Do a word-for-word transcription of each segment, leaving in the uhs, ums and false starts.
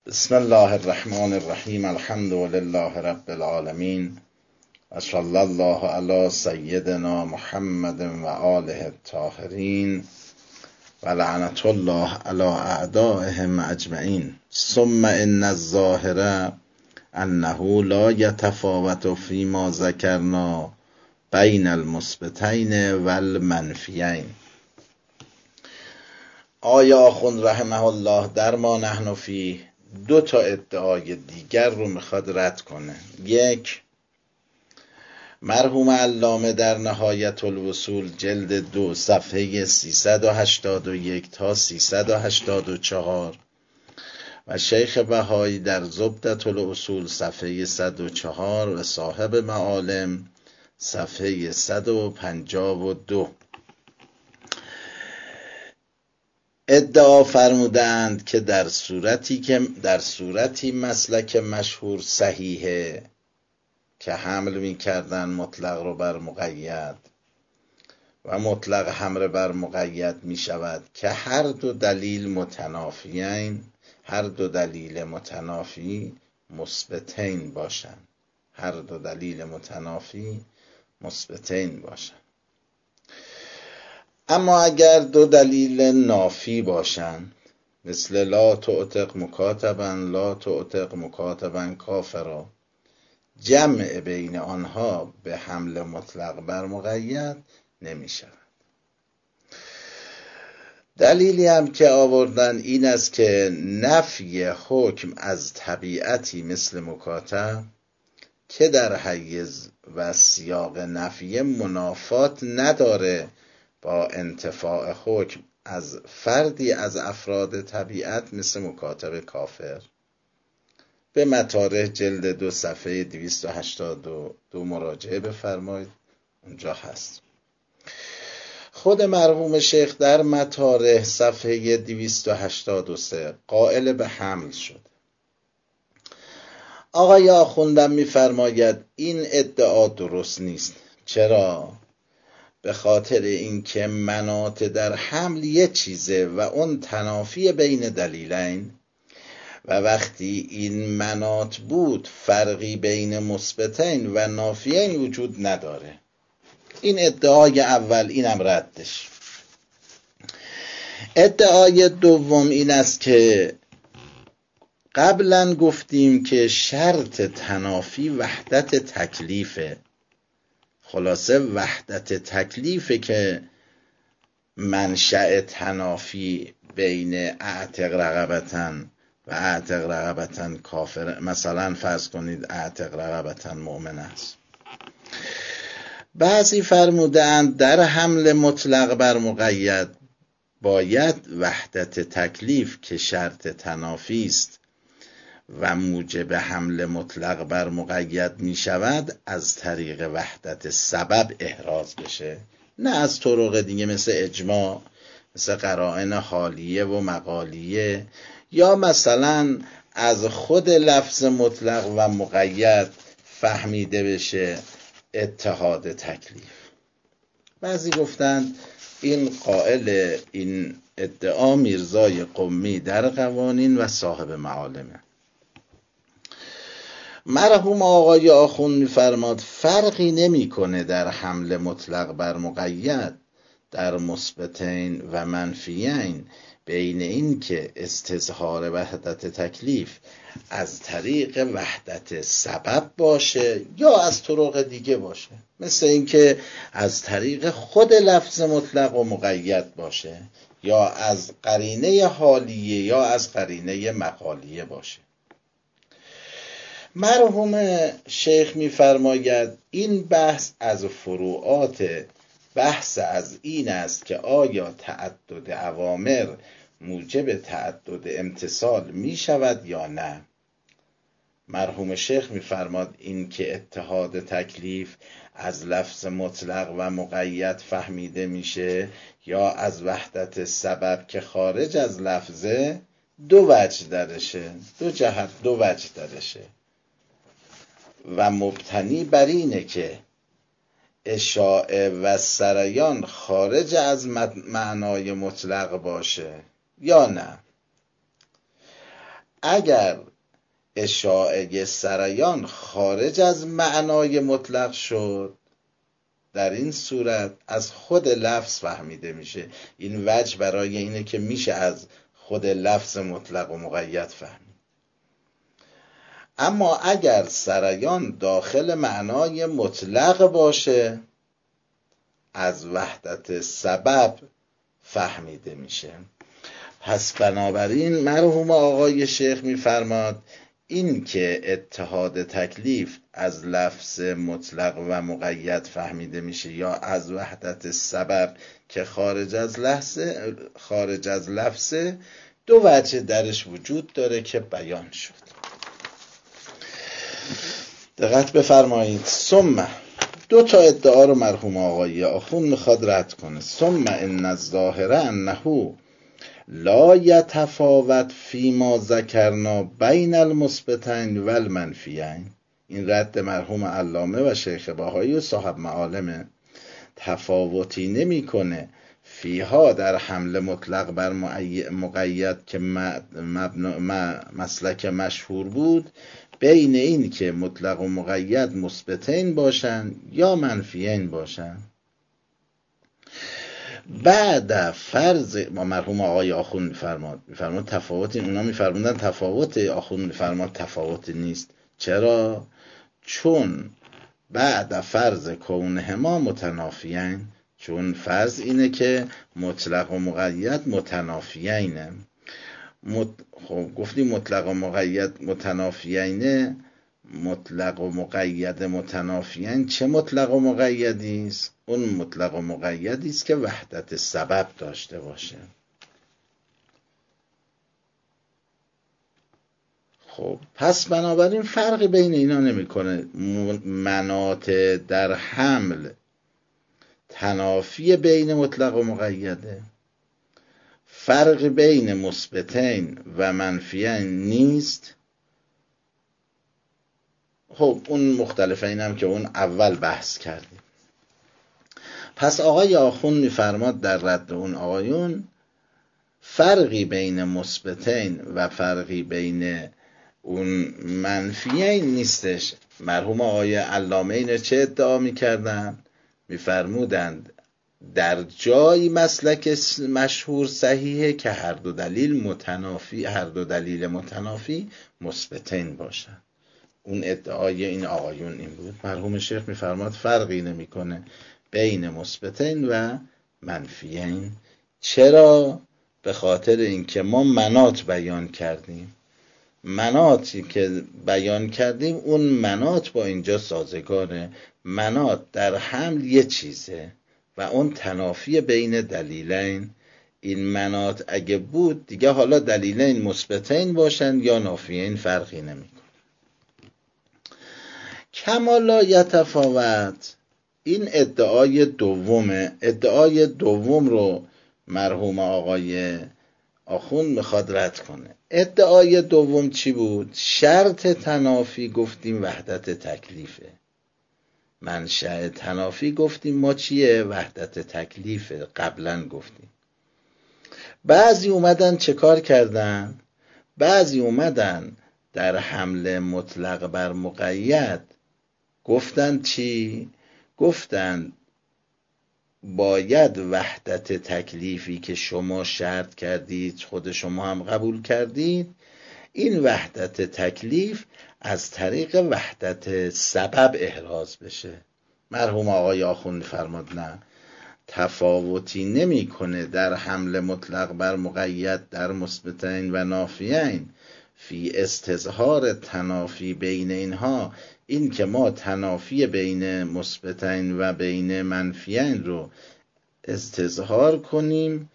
بسم الله الرحمن الرحیم. الحمد لله رب العالمین و صلی الله علی سیدنا محمد و آله الطاهرین و لعنت الله علی اعدائهم اجمعین. ثم ان الظاهر انه لا یتفاوت فیما ذکرنا بین المثبتین و المنفیین. آیا آخوند رحمه الله در ما نحن فی دو تا ادعای دیگر رو میخواد رد کنه. یک، مرحوم علامه در نهایت الوصول جلد دو صفحه سیصد و هشتاد و یک تا سیصد و هشتاد و چهار و شیخ بهایی در زبدة الاصول صفحه صد و چهار و صاحب معالم صفحه صد و پنجاه و دو ادعا فرمودند که در صورتی که در صورتی مسلک مشهور صحیحه که حمل می‌کردن مطلق رو بر مقید و مطلق حمل بر مقید می‌شود که هر دو دلیل متنافیین، هر دو دلیل متنافی مثبتین باشند، هر دو دلیل متنافی مثبتین باشند. اما اگر دو دلیل نافی باشند، مثل لا تعتق مکاتبا لا تعتق مکاتبا کافرا، جمع بین آنها به حمل مطلق بر مقید نمی شود. دلیلی هم که آوردن این است که نفی حکم از طبیعتی مثل مکاتب که در حیز و سیاق نفی منافات نداره با انتفاع حکم از فردی از افراد طبیعت مثل مکاتب کافر. به مطارح جلد دو صفحه دویست و هشتاد و دو مراجعه بفرمایید، اونجا هست. خود مرحوم شیخ در مطارح صفحه دویست و هشتاد و سه قائل به حمل شد. آقای آخوندم می‌فرماید این ادعا درست نیست. چرا؟ به خاطر اینکه مناط در حمل یه چیزه و اون تنافی بین دلیلین و وقتی این مناط بود فرقی بین مثبتین و نافیین وجود نداره. این ادعای اول، اینم ردش. ادعای دوم این است که قبلا گفتیم که شرط تنافی وحدت تکلیفه. خلاصه وحدت تکلیفه که منشأ تنافی بین اعتق رقبتن و اعتق رقبتن کافر، مثلا فرض کنید اعتق رقبتن مؤمن است. بعضی فرمودند در حمل مطلق بر مقید باید وحدت تکلیف که شرط تنافی است و موجب حمل مطلق بر مقید می شود از طریق وحدت سبب احراز بشه، نه از طرق دیگه مثل اجماع، مثل قرائن حالیه و مقالیه، یا مثلا از خود لفظ مطلق و مقید فهمیده بشه اتحاد تکلیف. بعضی گفتند این قائل این ادعا میرزای قمی در قوانین و صاحب معالمه. مرحوم آقای آخوند می‌فرماد فرقی نمی‌کنه در حمل مطلق بر مقید در مثبتین و منفیین بین این که استظهار وحدت تکلیف از طریق وحدت سبب باشه یا از طرق دیگه باشه، مثل این که از طریق خود لفظ مطلق و مقید باشه یا از قرینه حالیه یا از قرینه مقالیه باشه. مرحوم شیخ می‌فرماید این بحث از فروعات بحث از این است که آیا تعدد اوامر موجب تعدد امتثال می شود یا نه. مرحوم شیخ می‌فرماد این که اتحاد تکلیف از لفظ مطلق و مقید فهمیده میشه یا از وحدت سبب که خارج از لفظه دو وجه درشه، دو جهت دو وجه درشه و مبتنی بر اینه که اشاعه و سریان خارج از معنای مطلق باشه یا نه. اگر اشاعه سریان خارج از معنای مطلق شد، در این صورت از خود لفظ فهمیده میشه. این وجه برای اینه که میشه از خود لفظ مطلق و مقید فهمید. اما اگر سریان داخل معنای مطلق باشه، از وحدت سبب فهمیده میشه. پس بنابراین مرحوم آقای شیخ میفرماد این که اتحاد تکلیف از لفظ مطلق و مقید فهمیده میشه یا از وحدت سبب که خارج از لفظ خارج از لفظ، دو وجه درش وجود داره که بیان شد. دقت بفرمایید. ثم دو تا ادعا رو مرحوم آقای آخوند میخواد رد کنه. ثم ان الظاهر انه لا یتفاوت فیما ذکرنا بین المثبتین و المنفیین. این رد مرحوم علامه و شیخ بهایی و صاحب معالمه. تفاوتی نمیکنه فیها در حمل مطلق بر مقید که مسلک مشهور بود، بین این که مطلق و مقید مثبتین باشن یا منفیین باشن. بعد فرض ما مرحوم آقای آخوند میفرماد میفرماد تفاوت، اونا میفرمودن تفاوت، آخوند میفرماد تفاوت نیست. چرا؟ چون بعد فرض کونهما متنافیین، چون فرض اینه که مطلق و مقید متنافیینه. مت... خب گفتیم مطلق و مقید متنافیینه. مطلق و مقید متنافیین چه مطلق و مقیدی است؟ اون مطلق و مقیدی است که وحدت سبب داشته باشه. خب پس بنابراین فرقی بین اینا نمیکنه. مناط در حمل تنافی بین مطلق و مقیده، فرق بین مثبتین و منفیین نیست. خب اون مختلفه، اینم که اون اول بحث کردیم. پس آقای آخوند میفرماد در رد اون آقایون فرقی بین مثبتین و فرقی بین اون منفیین نیستش. مرحوم آقای علامه اینو چه ادعا میکردن؟ میفرمودند در جای مسلک مشهور صحیحه که هر دو دلیل متنافی هر دو دلیل متنافی مثبتین باشن. اون ادعای این آقایون این بود. مرحوم شیخ میفرماد فرقی نمیکنه بین مثبتین و منفیین. چرا؟ به خاطر اینکه ما مناط بیان کردیم. مناطی که بیان کردیم اون مناط با اینجا سازگاره. مناط در حمل یه چیزه و اون تنافی بین دلیلین. این مناط اگه بود دیگه حالا دلیلین مثبتین باشن یا نافیین فرقی نمیکنه. کما لا یتفاوت، این ادعای دومه. ادعای دوم رو مرحوم آقای آخوند میخواد رد کنه. ادعای دوم چی بود؟ شرط تنافی گفتیم وحدت تکلیفه. منشأ تنافی گفتیم ما چیه؟ وحدت تکلیفه. قبلا گفتیم. بعضی اومدن چه کار کردن؟ بعضی اومدن در حمل مطلق بر مقید گفتن چی؟ گفتن باید وحدت تکلیفی که شما شرط کردید، خود شما هم قبول کردید، این وحدت تکلیف از طریق وحدت سبب احراز بشه. مرحوم آقای آخوند فرماد نه، تفاوتی نمیکنه در حمل مطلق بر مقید در مثبتین و نافیین فی استظهار تنافی بین اینها. این که ما تنافی بین مثبتین و بین منفیین رو استظهار کنیم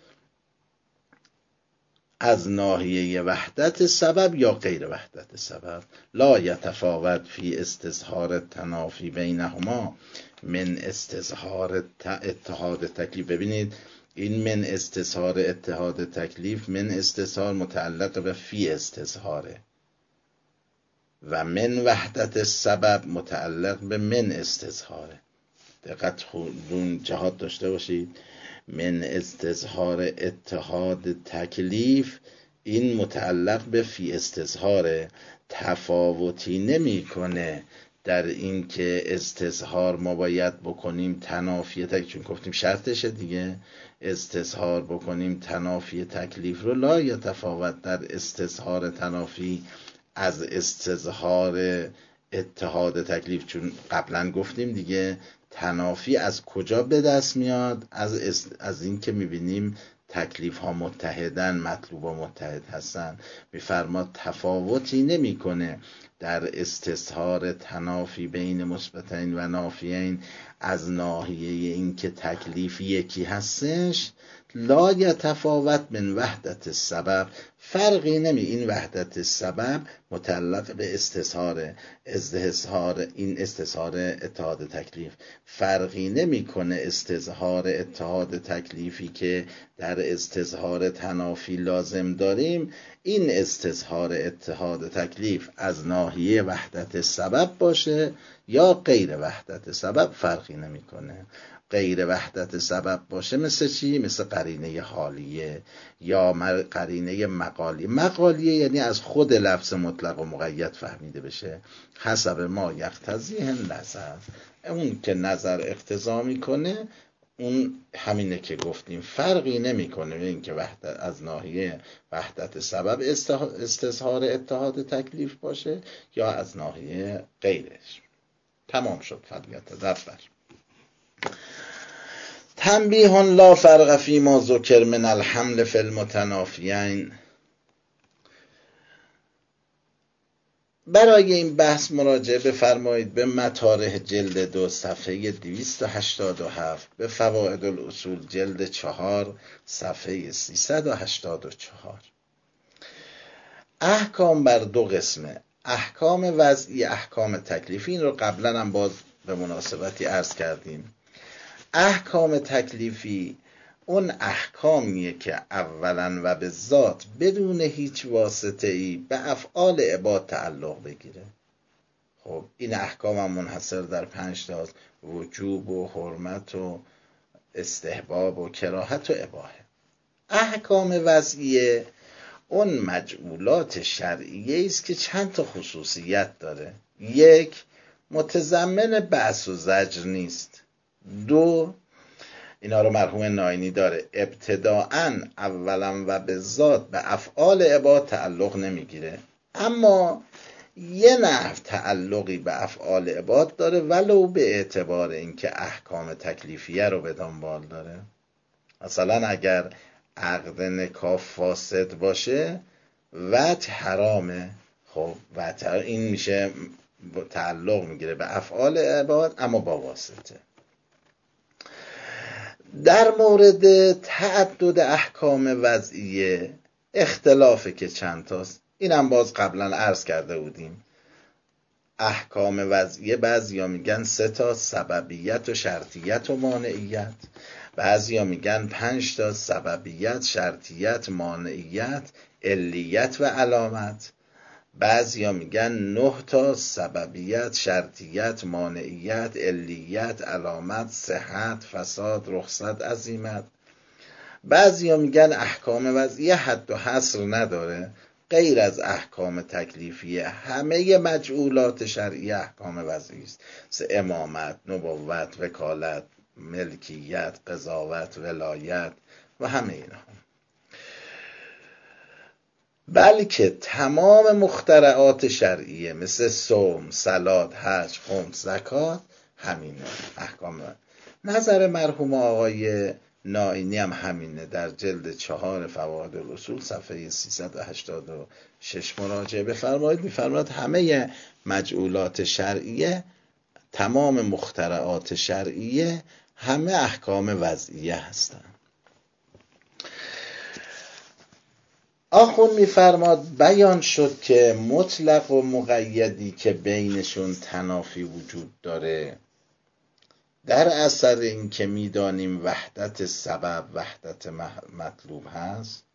از ناحیه وحدت سبب یا غیر وحدت سبب. لا یتفاوت فی استظهار تنافی بینهما من استظهار اتحاد تکلیف. ببینید این من استظهار اتحاد تکلیف، من استظهار متعلق به فی استظهاره و من وحدت سبب متعلق به من استظهاره. دقت خودون جهات داشته باشید. من استظهار اتحاد تکلیف این متعلق به فی استظهاره، تفاوتی نمیکنه در این که استظهار ما باید بکنیم تنافی تکلیف، چون گفتیم شرطشه دیگه، استظهار بکنیم تنافی تکلیف رو، لا یتفاوت در استظهار تنافی از استظهار اتحاد تکلیف، چون قبلا گفتیم دیگه تنافی از کجا به دست میاد؟ از است... از این که میبینیم تکلیف ها متحدن، مطلوب ها متحد هستن. میفرماد تفاوتی نمیکنه در استظهار تنافی بین مثبتین و نافیین از ناحیه این که تکلیف یکی هستش، لا یتفاوت من وحدت السبب، فرقی نمی، این وحدت السبب متعلق به استظهار استظهار این استظهار اتحاد تکلیف، فرقی نمیکنه استظهار اتحاد تکلیفی که در استظهار تنافی لازم داریم، این استظهار اتحاد تکلیف از ناحیه وحدت سبب باشه یا غیر وحدت سبب، فرقی نمیکنه. غیر وحدت سبب باشه مثل چی؟ مثل قرینه حالیه یا قرینه مقالیه. مقالیه یعنی از خود لفظ مطلق و مقید فهمیده بشه، حسب ما یقتضیه نظر، اون که نظر اقتضا میکنه اون همینه که گفتیم، فرقی نمیکنه این که وحدت از ناحیه وحدت سبب استظهار اتحاد تکلیف باشه یا از ناحیه غیرش. تمام شد فضیلت دفتر. تنبیه لا فرق فی ما ذکر من الحمل فی المتنافیین. برای این بحث مراجعه بفرمایید به مطارح جلد دو صفحه دویست و هشتاد و هفت، به فوائد الاصول جلد چهار صفحه سیصد و هشتاد و چهار. احکام بر دو قسمه، احکام وضعی، احکام تکلیفی. این رو قبلا هم باز به مناسبتی عرض کردیم. احکام تکلیفی اون احکامیه که اولا و به ذات بدون هیچ واسطه ای به افعال عباد تعلق بگیره. خب این احکام هم منحصر در پنج تا، وجوب و حرمت و استحباب و کراهت و اباحه. احکام وضعیه اون مجعولات شرعیه است که چند تا خصوصیت داره. یک، متضمن بأس و زجر نیست. دو، اینا رو مرحوم ناینی داره، ابتداعاً اولا و به ذات به افعال عباد تعلق نمیگیره، اما یه نحو تعلقی به افعال عباد داره ولو به اعتبار اینکه احکام تکلیفیه رو به دنبال داره. مثلا اگر عقد نکاح فاسد باشه وجه حرامه، خب وجه این میشه تعلق میگیره به افعال عباد اما با واسطه. در مورد تعدد احکام وضعیه اختلافه که چند تاست، اینم باز قبلا عرض کرده بودیم. احکام وضعیه بعضیا میگن سه تا، سببیت و شرطیت و مانعیت، بعضیا میگن پنج تا، سببیت، شرطیت، مانعیت، علیت و علامت، بعضیا میگن نه تا، سببیت، شرطیت، مانعیت، علیت، علامت، صحت، فساد، رخصت، عزیمت. بعضیا میگن احکام وضعیه حد و حصر نداره، غیر از احکام تکلیفیه همه مجعولات شرعیه احکام وضعی است، مثل امامت، نبوت، وکالت، ملکیت، قضاوت، ولایت و همه اینا. بلکه تمام مخترعات شرعیه مثل صوم، صلات، حج، خمس، زکات همینه احکام. نظر مرحوم آقای ناینی هم همینه، در جلد چهار فوائد الاصول صفحه سیصد و هشتاد و شش مراجعه بفرمایید. میفرماید همه مجعولات شرعیه، تمام مخترعات شرعیه همه احکام وضعیه هستند. آخون میفرماد بیان شد که مطلق و مقیدی که بینشون تنافی وجود داره، در اثر این که میدانیم وحدت سبب وحدت مطلوب هست،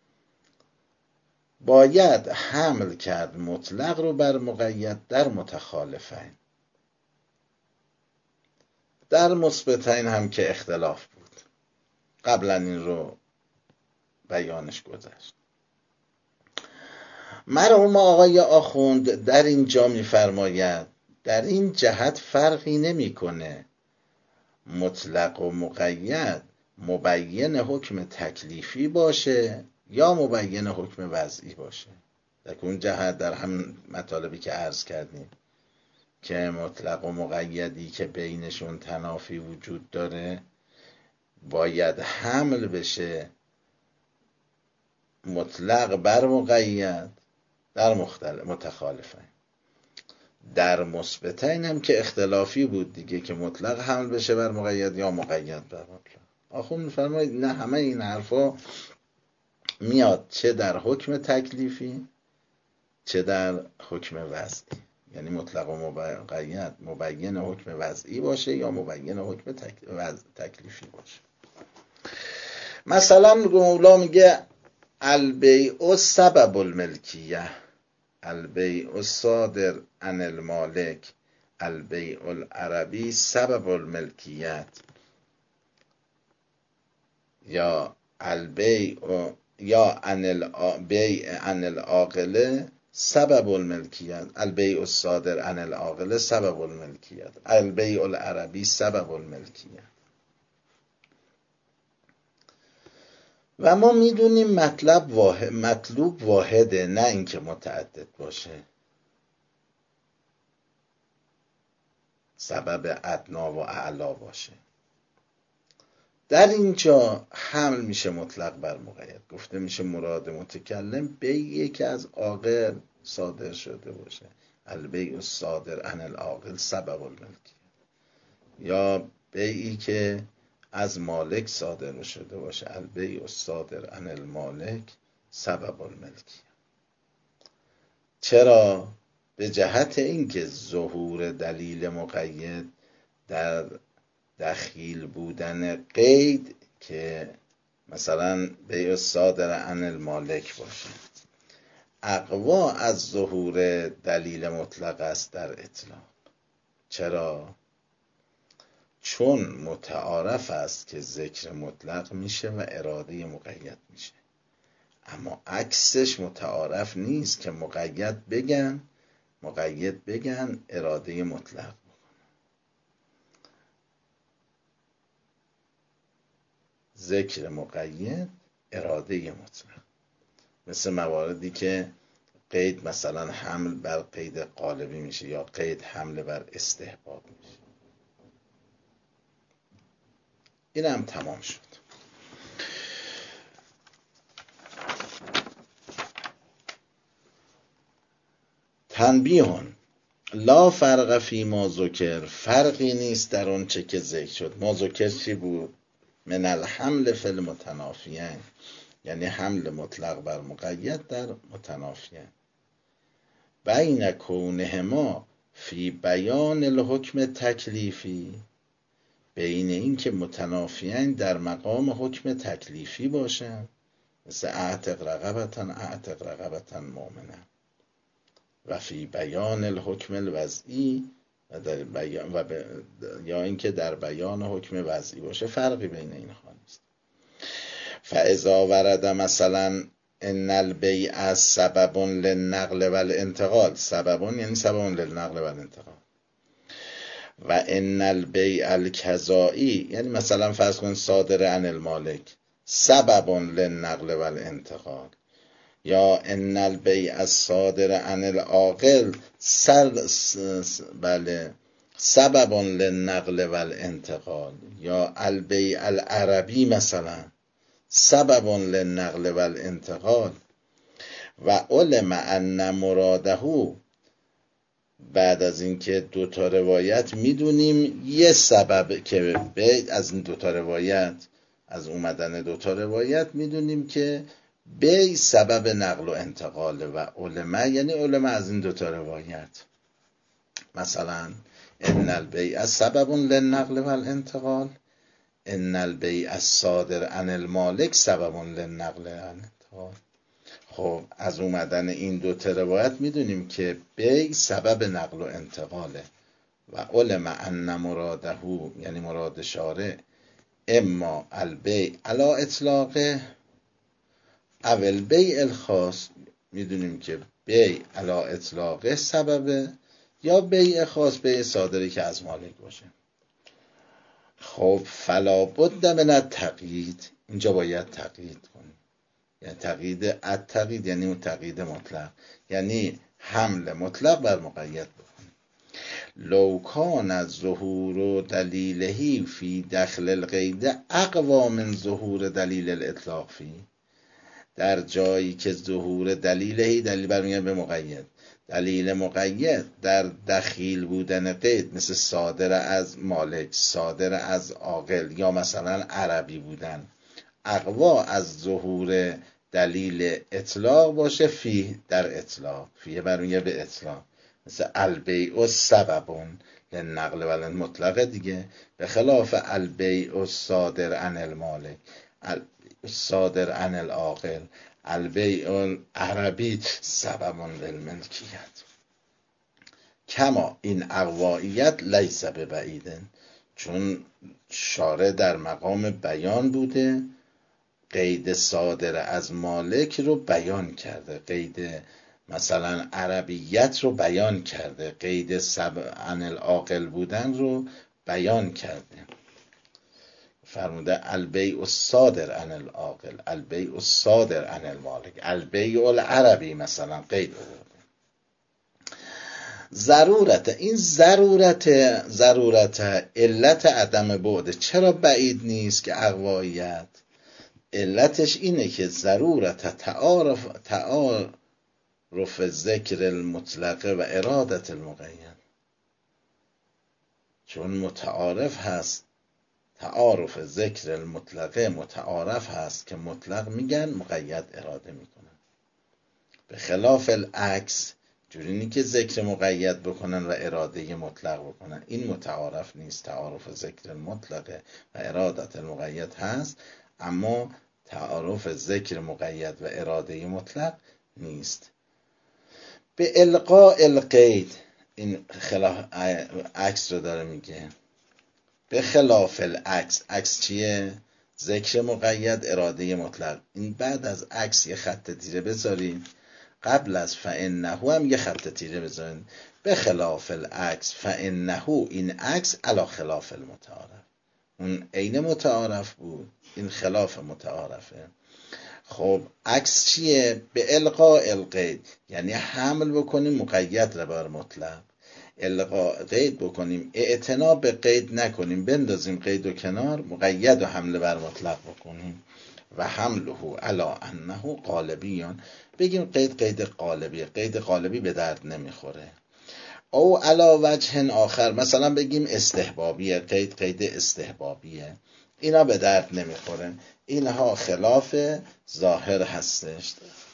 باید حمل کرد مطلق رو بر مقید در متخالفین. در مثبتین هم که اختلاف بود، قبلا این رو بیانش گذشت. مرحوم آقای آخوند در اینجا میفرماید در این جهت فرقی نمیکنه مطلق و مقید مبین حکم تکلیفی باشه یا مبین حکم وضعی باشه. در اون جهت در هم مطالبی که عرض کردیم که مطلق و مقیدی که بینشون تنافی وجود داره باید حمل بشه مطلق بر مقید در مختلف متخالفن. در مثبتین هم که اختلافی بود دیگه که مطلق حمل بشه بر مقید یا مقید بر مطلق. آخوند می‌فرماید نه همه این حرفا میاد چه در حکم تکلیفی چه در حکم وضعی، یعنی مطلق و مقید مبین حکم وضعی باشه یا مبین حکم تکلیفی باشه. مثلا مولا میگه البیع سبب الملکیه، البیع الصادر عن المالک، البیع العربی سبب الملکیت، یا البیع یا عن البیع عن العاقله سبب الملکیت، البیع الصادر عن العاقله سبب الملکیت، البیع العربی سبب الملکیت. و ما میدونیم مطلب واحد، مطلوب واحده، نه اینکه متعدد باشه. سبب ادنا و اعلا باشه. در اینجا حمل میشه مطلق بر مقید، گفته میشه مراد متکلم بیعی که از عاقل صادر شده باشه، البیع الصادر عن العاقل سبب الملکیت، یا بیعی که از مالک صادر شده باشه، البیع الصادر عن المالک سبب الملکیت. چرا؟ به جهت اینکه ظهور دلیل مقید در دخیل بودن قید که مثلا بیع الصادر عن المالک باشه اقوا از ظهور دلیل مطلق است در اطلاق. چرا؟ چون متعارف است که ذکر مطلق میشه و اراده مقید میشه، اما عکسش متعارف نیست که مقید بگن مقید بگن اراده مطلق. ذکر مقید اراده مطلق، مثل مواردی که قید مثلا حمل بر قید قالبی میشه یا قید حمل بر استحباب میشه. این هم تمام شد. تنبیهون لا فرق فی ما ذکر، فرقی نیست در اون چه که ذکر شد. ما ذکر چی بود؟ من الحمل فی المتنافیین، یعنی حمل مطلق بر مقید در متنافیین. بین کونهما فی بیان الحکم تکلیفی، بین این که متنافیین در مقام حکم تکلیفی باشن، مثل اعتق رقبتن اعتق رقبتن مؤمنه، و فی بیان الحکم الوضعی و در بیان و ب... یا اینکه در بیان حکم وضعی باشه. فرقی بین اینها نیست. فاذا ورد مثلا ان البیع سبب للنقل والانتقال، سبب یعنی سبب للنقل والانتقال، و ان البیع الکذایی یعنی مثلا فرض کن صادر عن المالک سبب للنقل والانتقال، یا ان البیع الصادر عن العاقل سر بله سبب للنقل والانتقال، یا البیع العربی مثلا سبب للنقل والانتقال. و علم ان مراده، بعد از اینکه دو تا روایت میدونیم یه سبب که بیع از این دو تا روایت، از اومدن دو تا روایت میدونیم که بیع سبب نقل و انتقال، و علماء یعنی علماء از این دو تا روایت. مثلا ان البیع سبب للنقل والانتقال، ان البیع الصادر عن المالک سبب للنقل والانتقال. خب از اومدن این دو تا روایت میدونیم که بیع سبب نقل و انتقاله، و علم ان مراده یعنی مراد شارع اما البیع علی اطلاقه او البیع الخاص، میدونیم که بیع علی اطلاقه سببه یا بیع خاص بیع صادری که از مالک باشه. خب فلا بد من التقیید، اینجا باید تقیید کنیم، یعنی تقیید التقیید یعنی اون تقیید مطلق، یعنی حمل مطلق بر مقید بکنیم. لو کان از ظهور دلیلهی فی دخل القید اقوا من ظهور دلیل الاطلاق فی، در جایی که ظهور دلیلهی، دلیل برمیگرده به مقید، دلیل مقید در دخیل بودن قید مثل صادر از مالک، صادر از عاقل یا مثلا عربی بودن، اقوا از ظهور دلیل اطلاق باشه فی در اطلاق، فی برمیگرده به اطلاق، مثل البیع سببون للنقل و للمطلق دیگه، به خلاف البیع الصادر عن المالک، صادر عن العاقل، البیع العربی سببون للملکیت. کما این اقواییت لیس ببعیدن، چون شارع در مقام بیان بوده، قید صادر از مالک رو بیان کرده، قید مثلا عربیت رو بیان کرده، قید سبب عن العاقل بودن رو بیان کرده. فرموده البیع الصادر عن العاقل، البیع الصادر عن المالک، البیع العربی مثلا قید بوده. ضرورت، این ضرورت ضرورت علت عدم بعد، چرا بعید نیست که اقواییت؟ علتش اینه که ضرورت تعارف تعارف ذکر المطلقه و ارادت المقید، چون متعارف هست، تعارف ذکر المطلقه متعارف هست که مطلق میگن، مقید اراده میکنن، به خلاف العکس جوری نی که ذکر مقید بکنن و اراده مطلق بکنن، این متعارف نیست. تعارف ذکر المطلقه و ارادت المقید هست، اما تعارف ذکر مقید و اراده مطلق نیست. به القاء القید، این خلاف عکس رو داره میگه، به خلاف العکس. عکس چیه؟ ذکر مقید اراده مطلق. این بعد از عکس یه خط تیره بذاریم، قبل از فانه هم یه خط تیره بذاریم. به خلاف العکس فانه، این عکس علی خلاف المتعارف، اون عین متعارف بود، این خلاف متعارفه. خب عکس چیه؟ به القاء القید، یعنی حمل بکنیم مقید رو بر مطلق، القاء قید بکنیم، اعتنا به قید نکنیم، بندازیم قید و کنار، مقید و حمله بر مطلق بکنیم. و حمله علی انه قالبیان، بگیم قید قید قالبی، قید قالبی به درد نمیخوره. او علی وجه آخر، مثلا بگیم استحبابیه، قید قید استحبابیه، اینا به درد نمیخوره، اینها خلاف ظاهر هستش،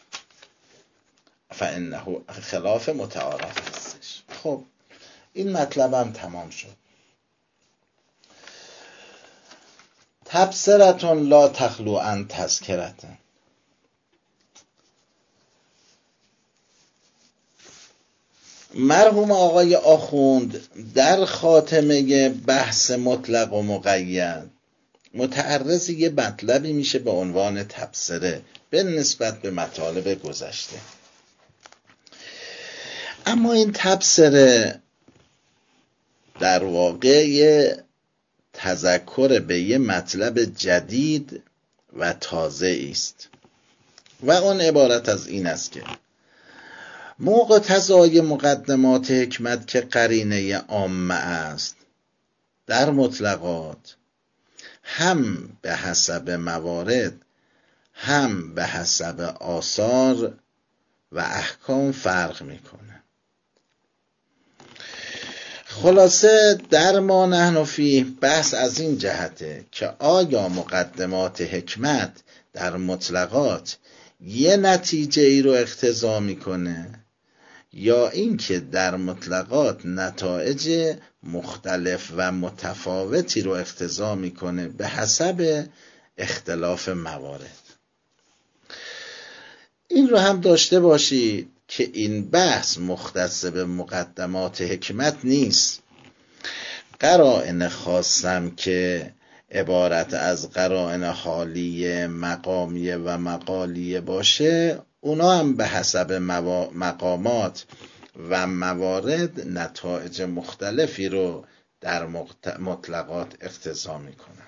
فانه خلاف متعارف هستش. خب این مطلبم تمام شد. تبصرتون لا تخلو عن تذکرتن. مرحوم آقای آخوند در خاتمه بحث مطلق و مقید متعرض یه مطلبی میشه به عنوان تبصره به نسبت به مطالب گذشته. اما این تبصره در واقع یه تذکر به یه مطلب جدید و تازه است و اون عبارت از این است که مقتضای مقدمات حکمت که قرینه عامه است در مطلقات، هم به حسب موارد هم به حسب آثار و احکام فرق میکنه. خلاصه در ما نحن فیه بحث از این جهته که آیا مقدمات حکمت در مطلقات یه نتیجه ای رو اقتضا میکنه یا اینکه در مطلقات نتایج مختلف و متفاوتی رو اقتضا میکنه به حسب اختلاف موارد. این رو هم داشته باشید که این بحث مختص به مقدمات حکمت نیست. قرائن خاصم که عبارت از قرائن حالیه، مقامیه و مقالیه باشه، اونا هم به حسب مقامات و موارد نتایج مختلفی رو در مطلقات اقتضا میکنن.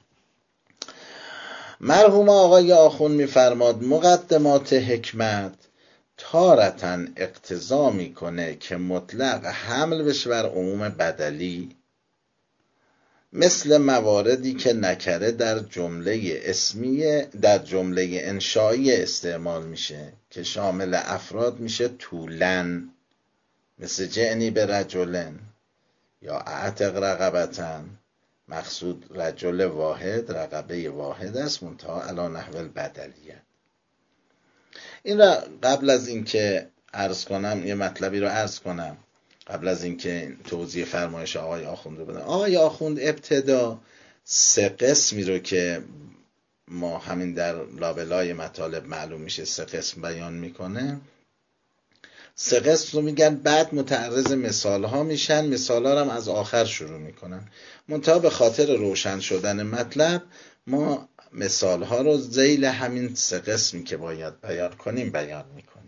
مرحوم آقای آخوند میفرماد مقدمات حکمت تارتن اقتضا میکنه که مطلق حمل بشه بر عموم بدلی، مثل مواردی که نکره در جمله اسمیه در جمله انشایی استعمال میشه که شامل افراد میشه طولن، مثل جعنی به رجلن یا اعتق رقبتن. مقصود رجل واحد، رقبه واحد است، منتها علی نحو البدلیه. این را قبل از اینکه عرض کنم یه مطلبی رو عرض کنم، قبل از اینکه توضیح فرمایش آقای آخوند رو بدم. آقای آخوند ابتدا سه قسمی رو که ما همین در لابلای مطالب معلوم میشه سه قسم بیان میکنه، سه قسم رو میگن، بعد متعرض مثال ها میشن، مثال ها رو هم از آخر شروع میکنن. منتها به خاطر روشن شدن مطلب ما مثال ها رو ذیل همین سه قسمی که باید بیان کنیم بیان میکنیم.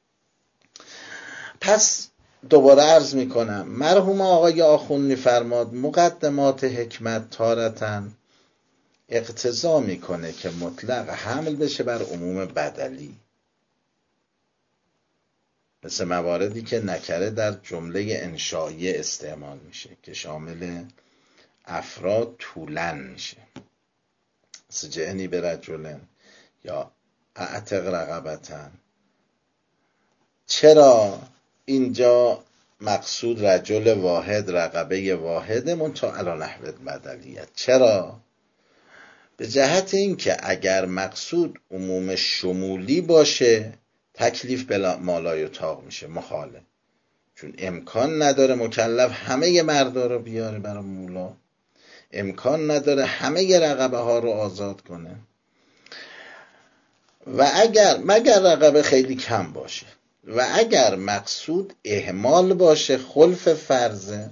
پس دوباره عرض میکنم مرحوم آقای آخوند میفرماد مقدمات حکمت تارتن اقتضا میکنه که مطلق حمل بشه بر عموم بدلی، مثل مواردی که نکره در جمله انشایی استعمال میشه که شامل افراد طولن میشه، مثل جعنی به رجلن یا اعتق رقبتن. چرا اینجا مقصود رجل واحد، رقبه واحده، منتها علی نحو البدلیت؟ چرا؟ به جهت این که اگر مقصود عموم شمولی باشه تکلیف بلا مالای اتاق میشه، محاله، چون امکان نداره مکلف همه مردا رو بیاره برای مولا، امکان نداره همه رقبه ها رو آزاد کنه، و اگر مگر رقبه خیلی کم باشه، و اگر مقصود اهمال باشه، خلف فرضه،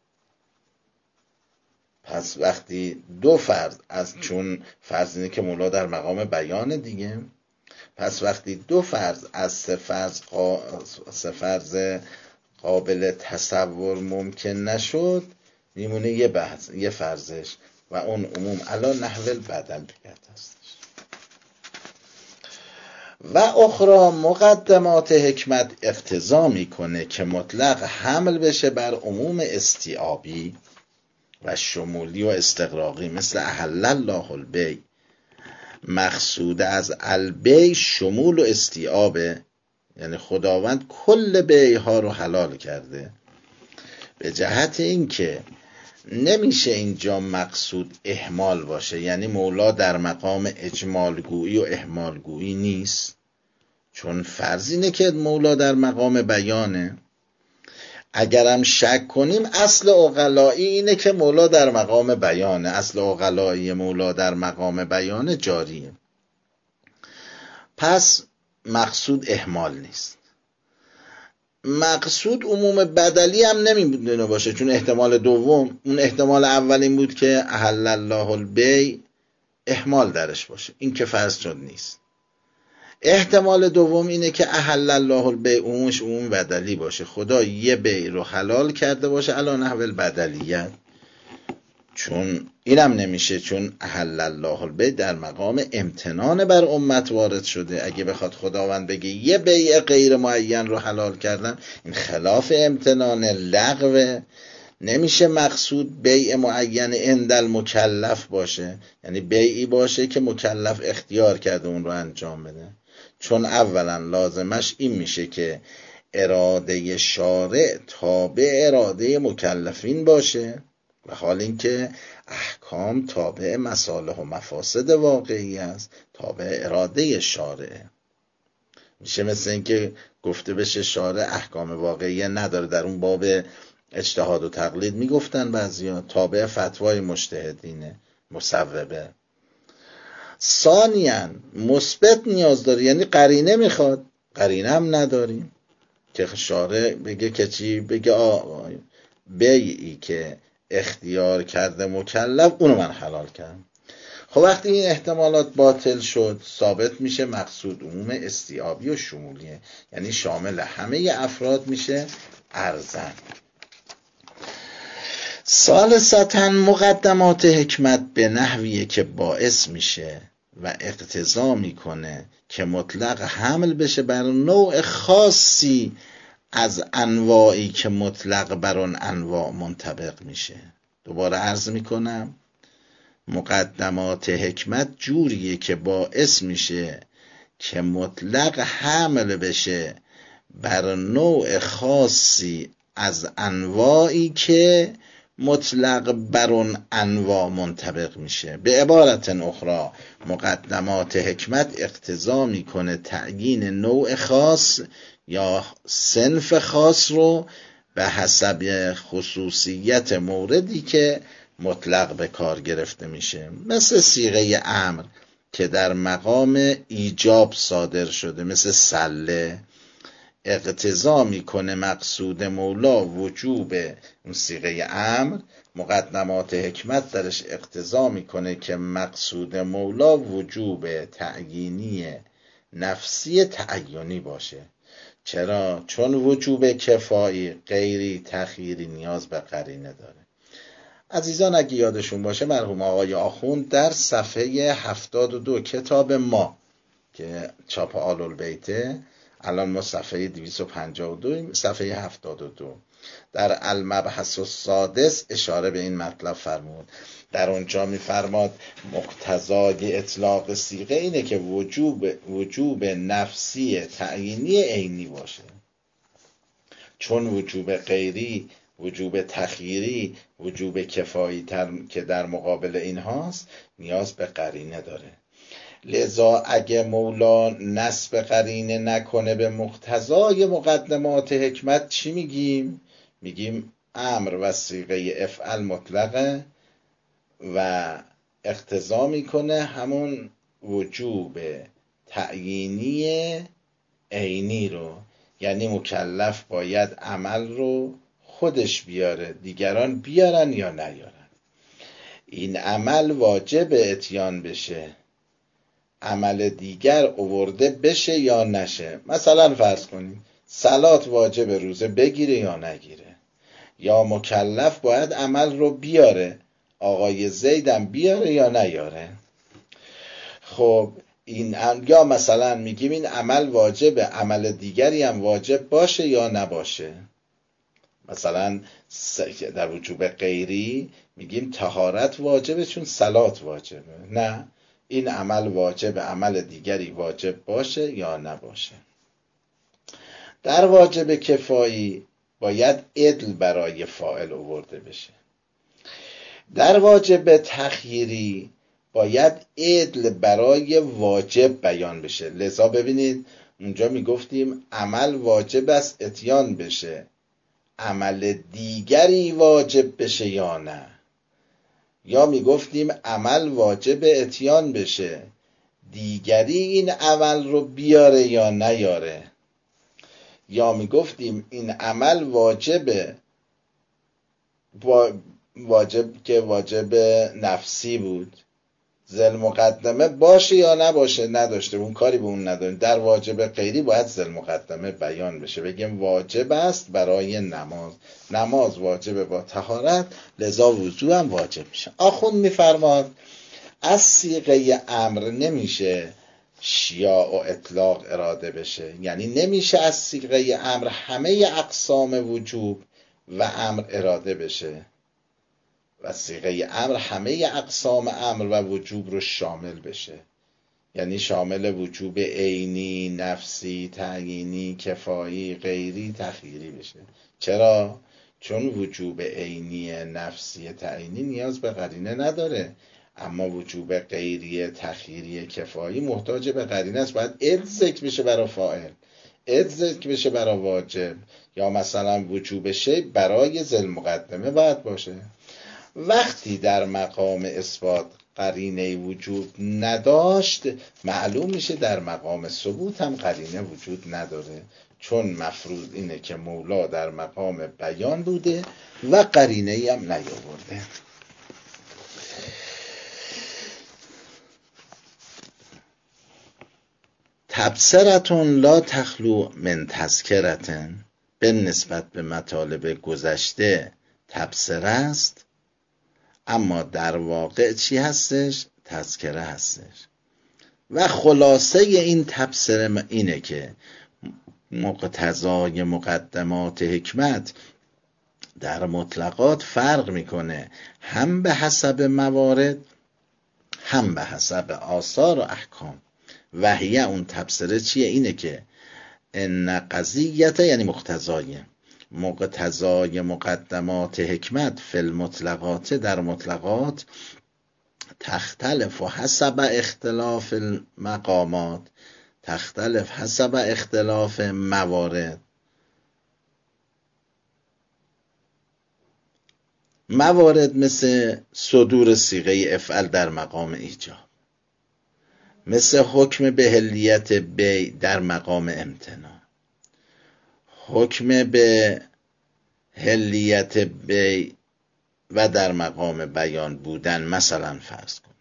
پس وقتی دو فرض از، چون فرض اینه که مولا در مقام بیان دیگه، پس وقتی دو فرض از سه فرض قا... سه فرض قابل تصور ممکن نشد، میمونه یه بحث، یه فرضش، و اون عموم علی نحو البدلیت هستش. و اخرى مقدمات حکمت اقتضا میکنه که مطلق حمل بشه بر عموم استیعابی و شمولی و استغراقی، مثل احل الله البیع. مقصود از البیع شمول و استیعابه، یعنی خداوند کل بیع ها رو حلال کرده، به جهت اینکه نمیشه اینجا مقصود اهمال باشه، یعنی مولا در مقام اجمالگویی و اهمالگویی نیست، چون فرض اینه که مولا در مقام بیانه. اگرم شک کنیم اصل عقلایی اینه که مولا در مقام بیانه، اصل عقلایی مولا در مقام بیانه جاریه، پس مقصود اهمال نیست. مقصود عموم بدلی هم نمیدونه باشه، چون احتمال دوم، اون احتمال اول این بود که احل الله البیع اهمال درش باشه، این که فرض شد نیست. احتمال دوم اینه که احل الله البیع عمومش عموم بدلی باشه، خدا یه بیع رو حلال کرده باشه علی نحو البدلیت، چون اینم نمیشه، چون احل الله البیع در مقام امتنان بر امت وارد شده. اگه بخواد خداوند بگه یه بیع غیر معین رو حلال کردم، این خلاف امتنان، لغوه. نمیشه مقصود بیع معین عند المکلف باشه، یعنی بیعی باشه که مکلف اختیار کرده اون رو انجام بده، چون اولا لازمش این میشه که اراده شارع تابع اراده مکلفین باشه، و حال اینکه احکام تابع مصالح و مفاسد واقعی است، تابع اراده شارع. میشه مثل اینکه گفته بشه شارع احکام واقعی نداره، در اون باب اجتهاد و تقلید میگفتن بعضیا، تابع فتوای مجتهدینه مصوبه. ثانیاً مثبت نیاز داره، یعنی قرینه میخواد، قرینه هم نداریم که شارع بگه که چی، بگه آه بیعی که اختیار کرده مکلف اونو من حلال کردم. خب خب وقتی این احتمالات باطل شد، ثابت میشه مقصود عموم استیعابی و شمولیه، یعنی شامل همه افراد میشه ارزن. ثالثاً مقدمات حکمت به نحویه که باعث میشه و اقتضا میکنه که مطلق حمل بشه بر نوع خاصی از انواعی که مطلق بر اون انواع منطبق میشه. دوباره عرض میکنم مقدمات حکمت جوریه که باعث میشه که مطلق حمل بشه بر نوع خاصی از انواعی که مطلق بر اون انواع منطبق میشه. به عبارت اخرى مقدمات حکمت اقتضا میکنه تعیین نوع خاص یا صنف خاص رو به حسب خصوصیت موردی که مطلق به کار گرفته میشه، مثل صیغه امر که در مقام ایجاب صادر شده، مثل سله، اقتضا میکنه مقصود مولا وجوب اون صیغه امر، مقدمات حکمت درش اقتضا میکنه که مقصود مولا وجوب تعیینی نفسی تعینی باشه. چرا؟ چون وجوب کفایی غیری تخییری نیاز به قرینه داره. عزیزان اگه یادشون باشه مرحوم آقای آخوند در صفحه هفتاد و دو کتاب ما که چاپ آل البیته، الان ما صفحه دویست و پنجاه و دو، صفحه هفتاد و دو، در المبحث السادس اشاره به این مطلب فرمود. در اونجا میفرماد مقتضای اطلاق صیغه اینه که وجوب وجوب نفسی تعیینی عینی باشه، چون وجوب غیری، وجوب تخییری، وجوب کفایی تر که در مقابل این هاست نیاز به قرینه داره. لذا اگه مولا نصب قرینه نکنه به مقتضای مقدمات حکمت چی میگیم؟ میگیم امر و صیغه افعل مطلقه و اقتضا میکنه همون وجوب تعیینی عینی رو، یعنی مکلف باید عمل رو خودش بیاره، دیگران بیارن یا نیارن. این عمل واجب اتیان بشه، عمل دیگر آورده بشه یا نشه. مثلا فرض کنیم صلات واجب روزه بگیره یا نگیره، یا مکلف باید عمل رو بیاره، آقای زیدم بیاره یا نیاره. خب این یا مثلا میگیم این عمل واجبه، عمل دیگری هم واجب باشه یا نباشه. مثلا در وجوب غیری میگیم طهارت واجبه چون صلات واجبه، نه این عمل واجب، عمل دیگری واجب باشه یا نباشه. در واجب کفایی باید عدل برای فاعل آورده بشه. در واجب تخییری باید عدل برای واجب بیان بشه. لذا ببینید اونجا میگفتیم عمل واجب است اتیان بشه، عمل دیگری واجب بشه یا نه. یا میگفتیم عمل واجب اتیان بشه، دیگری این عمل رو بیاره یا نیاره. یا میگفتیم این عمل واجبه، واجب که واجب نفسی بود، ذل مقدمه باشه یا نباشه نداشته، اون کاری به اون نداریم. در واجب غیری باید ذل مقدمه بیان بشه، بگیم واجب است برای نماز، نماز واجب با طهارت، لذا وضو هم واجب میشه. آخوند میفرماد از صیغه امر نمیشه شیاع و اطلاق اراده بشه، یعنی نمیشه از صیغه امر همه اقسام وجوب و امر اراده بشه و صیغه امر همه اقسام امر و وجوب رو شامل بشه، یعنی شامل وجوب عینی، نفسی، تعیینی، کفایی، غیری، تخییری بشه. چرا؟ چون وجوب عینی، نفسی، تعیینی نیاز به قرینه نداره، اما وجوب غیری، تخییری، کفایی محتاج به قرینه است. باید عد ذکر بشه برای فاعل، عد ذکر بشه برای واجب، یا مثلا وجوب شی برای ذل مقدمه باید باشه. وقتی در مقام اثبات قرینه وجود نداشت، معلوم میشه در مقام ثبوت هم قرینه وجود نداره، چون مفروض اینه که مولا در مقام بیان بوده و قرینه هم نیاورده. تبصرتون لا تخلو من تذکرتن، به نسبت به مطالب گذشته تبصره است، اما در واقع چی هستش؟ تذکره هستش. و خلاصه این تبصره اینه که مقتضای مقدمات حکمت در مطلقات فرق میکنه، هم به حسب موارد هم به حسب آثار و احکام. وحیه اون تبصره چیه؟ اینه که ان قضیت، یعنی مقتضای مقتضای مقدمات حکمت فی المطلقات، در مطلقات، تختلف و حسب اختلاف المقامات، تختلف حسب اختلاف موارد. موارد مثل صدور صیغه افعل در مقام ایجاب، مثل حکم به حلیت بیع در مقام امتناع، حکم به حلیت بیع و در مقام بیان بودن. مثلا فرض کنید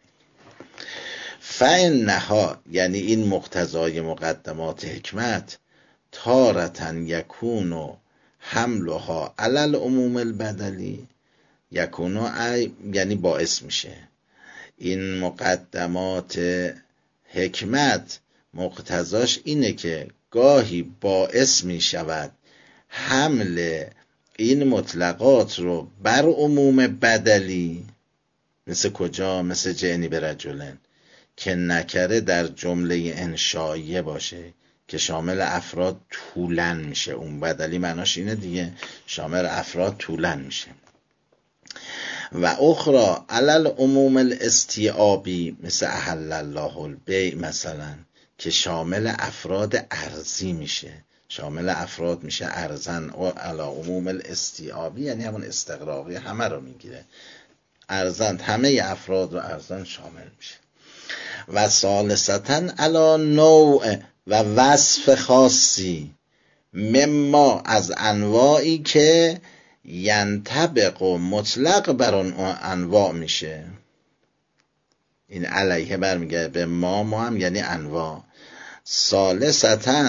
فإنها، یعنی این مقتضای مقدمات حکمت، تارةً یکون حملها علی العموم البدلی، یکون ای یعنی باعث میشه این مقدمات حکمت، مقتضاش اینه که گاهی باعث میشود حمل این مطلقات رو بر عموم بدلی. مثل کجا؟ مثل جعنی به رجلن، که نکره در جمله انشائیه باشه که شامل افراد طولن میشه. اون بدلی معناش اینه دیگه، شامل افراد طولن میشه. و اخرى علل عموم الاستیعابی، مثل احل الله البیع مثلا، که شامل افراد ارضی میشه، شامل افراد میشه ارزن. و علی عموم الاستیعابی یعنی همون استغراقی، همه رو میگیره، ارزن، همه افراد رو ارزن شامل میشه. و ثالثتاً علی نوع و وصف خاصی، مما از انواعی که ینطبق و مطلق بر اون انواع میشه. این علیه برمیگرده به ما، ما هم یعنی انواع. ثالثتاً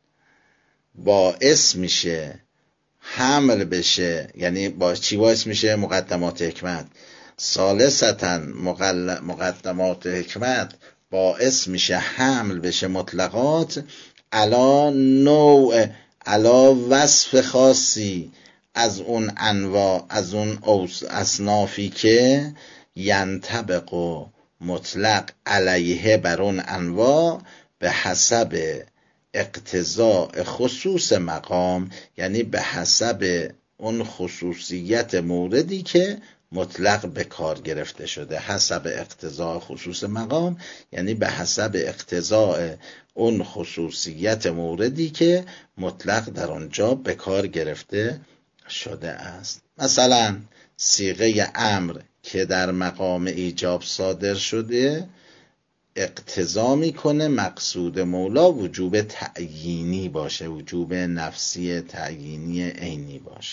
باعث میشه حمل بشه، یعنی با چی باعث میشه؟ مقدمات حکمت. ثالثتاً مقدمات حکمت باعث میشه حمل بشه مطلقات علا نوع، علا وصف خاصی از اون انواع، از اون اصنافی که ینطبق و مطلق علیه بر اون انواع به حسب اقتضاء خصوص مقام، یعنی به حسب اون خصوصیت موردی که مطلق به کار گرفته شده. حسب اقتضاء خصوص مقام یعنی به حسب اقتضاء اون خصوصیت موردی که مطلق در آنجا به کار گرفته شده است. مثلا صیغه امر که در مقام ایجاب صادر شده، اقتضا میکنه مقصود مولا وجوب تعیینی باشه، وجوب نفسی تعیینی عینی باشه.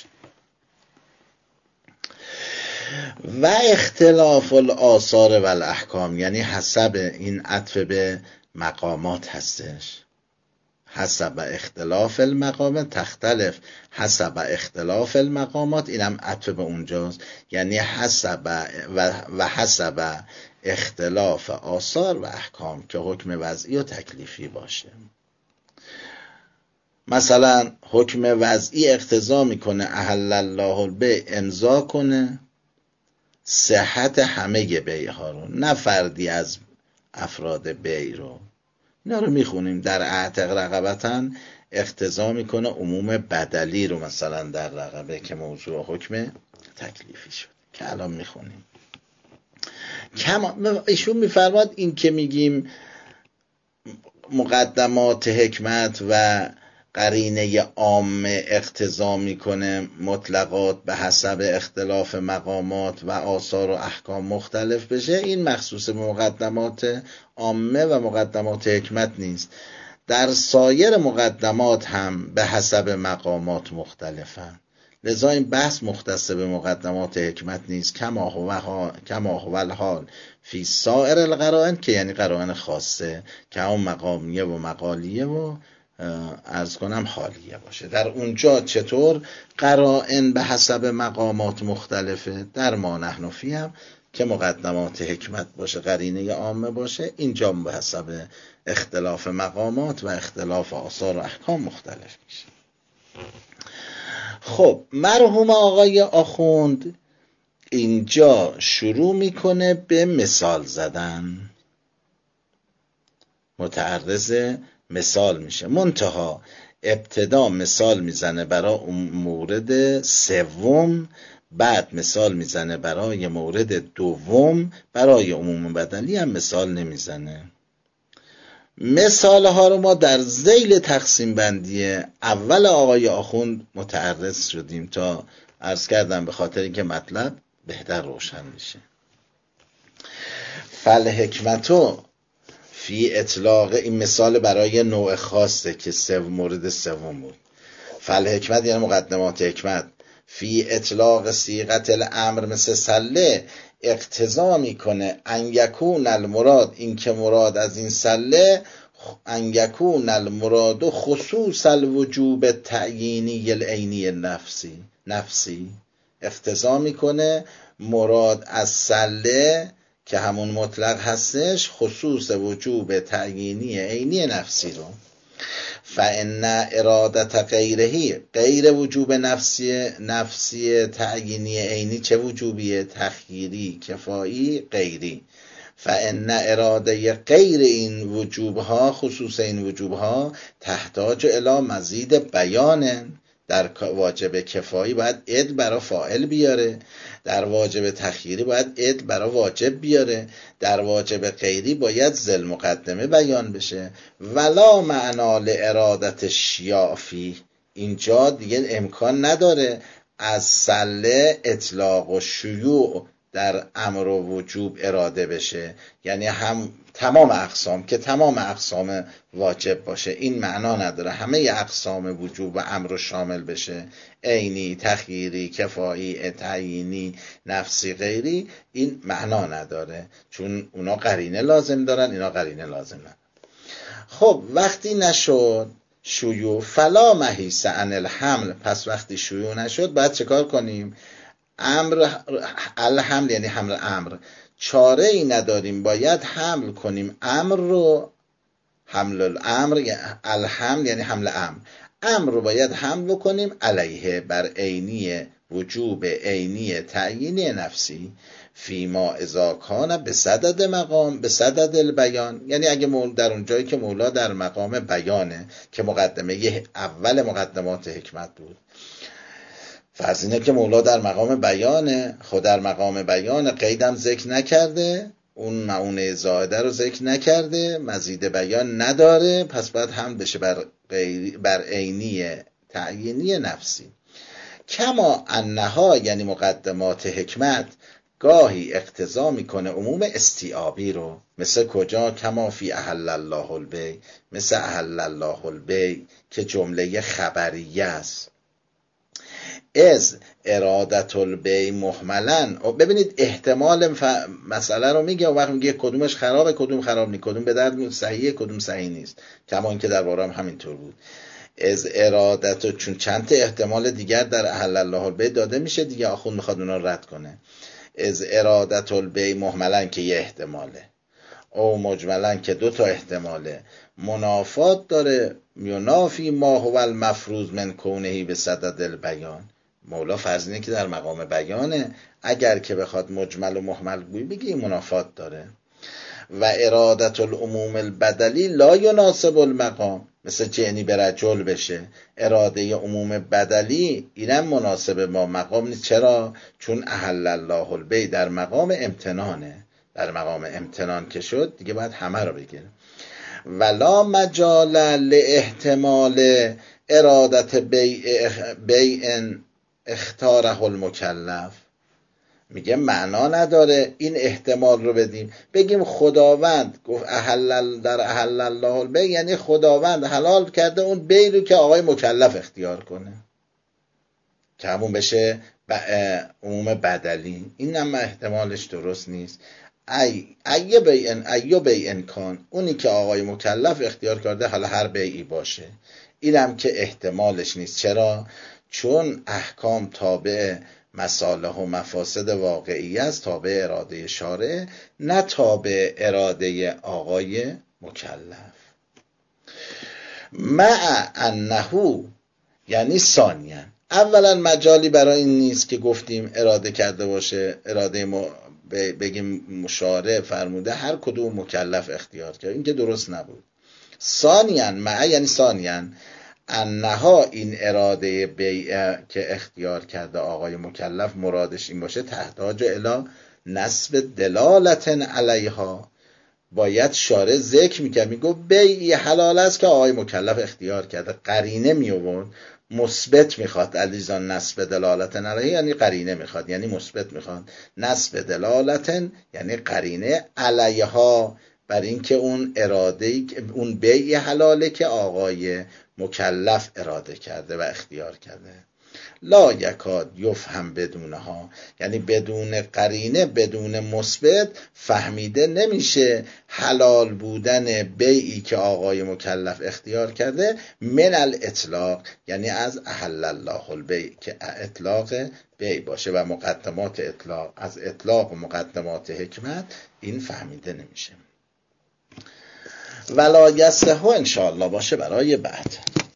و اختلاف الآثار و الاحکام، یعنی حسب این عطف به مقامات هستش. حسب اختلاف المقامات تختلف حسب اختلاف المقامات، اینم عطف به اونجاست، یعنی حسب و, و حسب اختلاف آثار و احکام که حکم وضعی و تکلیفی باشه. مثلا حکم وضعی اقتضا میکنه احل الله البیع، امضا کنه صحت همه بیع ها رو، نه فردی از افراد بیع رو. اینا رو میخونیم. در اعتق رقبتن اقتضا میکنه عموم بدلی رو مثلا در رقبه که موضوع حکم تکلیفی شد که الان میخونیم. ایشون میفرماد این که میگیم مقدمات حکمت و قرینه عامه اقتضا میکنه مطلقات به حسب اختلاف مقامات و آثار و احکام مختلف بشه، این مخصوص مقدمات عامه و مقدمات حکمت نیست. در سایر مقدمات هم به حسب مقامات مختلفن، لذا این بحث مختص به مقدمات حکمت نیست، کما هو کما هو الحال فی سایر القرائن، که یعنی قرائن خاصه که اون مقامیه و مقالیه و عرض کنم حالیه باشه. در اونجا چطور قرائن به حسب مقامات مختلفه، در ما نحن فی هم که مقدمات حکمت باشه، قرینه عامه باشه، اینجا به حسب اختلاف مقامات و اختلاف آثار و احکام مختلف میشه. خب مرحوم آقای آخوند اینجا شروع میکنه به مثال زدن، متعرض مثال میشه، منتها ابتدا مثال میزنه برای مورد سوم، بعد مثال میزنه برای مورد دوم، برای عموم بدلی هم مثال نمیزنه. مثال ها رو ما در ذیل تقسیم بندی اول آقای آخوند متعرض شدیم تا عرض کردم به خاطر اینکه مطلب بهتر روشن میشه. فالحکمتو فی اطلاق، این مثال برای نوع خاصه که سو مورد سوم بود. فالحکمت یعنی مقدمات حکمت، فی اطلاق صیغت الامر مثل سله اقتضا میکنه ان یکون المراد، این که مراد از این سله ان یکون المراد خصوص الوجوب تعیینی العینی نفسی نفسی اقتضا میکنه مراد از سله که همون مطلق هستش خصوص وجوب تعیینی عینی نفسی رو. فان ارادت غیرهی، غیر وجوب نفسی نفسی تعیینی عینی چه وجوبیه؟ تخییری، کفایی، غیری. فان اراده غیر این وجوب ها، خصوص این وجوب ها، تحتاج الی مزید بیان. در واجب کفایی باید عدل برای فاعل بیاره، در واجب تخییری باید عدل برای واجب بیاره، در واجب غیری باید ذل مقدمه بیان بشه. ولا معنا لارادت شیافی، اینجا دیگه امکان نداره از سله اطلاق و شیوع در امر و وجوب اراده بشه، یعنی هم تمام اقسام که تمام اقسام واجب باشه، این معنا نداره همه اقسام وجوب و امر رو شامل بشه، عینی، تخییری، کفایی، تعیینی، نفسی، غیری، این معنا نداره، چون اونا قرینه لازم دارن، اینا قرینه لازم ندارن. خب وقتی نشد شیوع، فلا محیص عن الحمل، پس وقتی شیوع نشد باید چه کار کنیم؟ امر الحمل یعنی حمل امر، چاره ای نداریم، باید حمل کنیم امر رو، حمل الامر الحمل یعنی حمل امر، امر رو باید حمل کنیم علیه بر عینی وجوب عینی تعیینی نفسی، فیما اذا کان به صدد مقام به صدد البیان، یعنی اگه مول در اون جایی که مولا در مقام بیانه که مقدمه یه اول مقدمات حکمت بود. فرض اینه که مولا در مقام بیانه، خود در مقام بیانه قیدم ذکر نکرده، اون معونه زائده رو ذکر نکرده، مزید بیان نداره، پس باید هم بشه بر غیر بر عینی تعیینی نفسی. کما انها یعنی مقدمات حکمت گاهی اقتضا میکنه عموم استیعابی رو، مثل کجا؟ کما فی احل الله البی، مثل احل الله البی که جمله خبریه است. از ارادت البی محملن، ببینید احتمال ف... مسئله رو میگه و وقت میگه کدومش خرابه کدوم خراب نیست، کدوم به درد صحیحه کدوم صحیح نیست، کما اینکه در بارام همینطور بود. از ارادت، چون چند تا احتمال دیگر در احل الله البی داده میشه دیگه، آخوند میخواد اونا رد کنه. از ارادت البی محملن که یه احتماله، او مجملن که دو تا احتماله، منافات داره، ینافی ما هو المفروض من کونهی به صدد البیان. مولا فرض اینه که در مقام بیانه، اگر که بخواد مجمل و محمل گوی بگی منافات داره. و ارادت العموم البدلی لا یناسب المقام، مثل جعنی به رجل بشه، اراده عموم بدلی اینم مناسب ما مقام نیست. چرا؟ چون احل الله البی در مقام امتنانه، در مقام امتنان که شد دیگه باید همه رو بگیره. ولا مجال لاحتمال ارادت بیع بیع اختاره المکلف، میگه معنا نداره این احتمال رو بدیم، بگیم خداوند گفت احل در احل الله البی، یعنی خداوند حلال کرده اون بی رو که آقای مکلف اختیار کنه. که همون بشه عموم بدلی. این هم احتمالش درست نیست. ای ای بیعن ای بیعن کان، اونی که آقای مکلف اختیار کرده، حالا هر بیعی باشه، اینم که احتمالش نیست. چرا؟ چون احکام تابع مصالح و مفاسد واقعی است، تابع اراده شارع، نه تابع اراده آقای مکلف. مع انه، یعنی ثانیاً، اولا مجالی برای این نیست که گفتیم اراده کرده باشه، اراده م... بگیم مشارع فرموده هر کدوم مکلف اختیار کرد، این که درست نبود. ثانیاً، مع یعنی ثانیاً، انها، این اراده بیع که اختیار کرده آقای مکلف، مرادش این باشه تحتاج الی نصب دلالت علیها، باید شارع ذکر میکرد، میگو بیعی حلال است که آقای مکلف اختیار کرده، قرینه میورد مثبت میخواد. علیزان نصب دلالت علیه یعنی قرینه میخواد، یعنی مثبت میخواد. نصب دلالت یعنی قرینه علیها، بر این که اون اراده، اون بیع حلاله که آقای مکلف اراده کرده و اختیار کرده. لا یکاد یفهم بدونها، یعنی بدون قرینه، بدون مثبت فهمیده نمیشه حلال بودن بیعی که آقای مکلف اختیار کرده من الاطلاق، یعنی از احل الله البیع، که اطلاق بیع باشه و مقدمات اطلاق، از اطلاق و مقدمات حکمت این فهمیده نمیشه. ولا یصح ان شاء الله باشه برای بعد.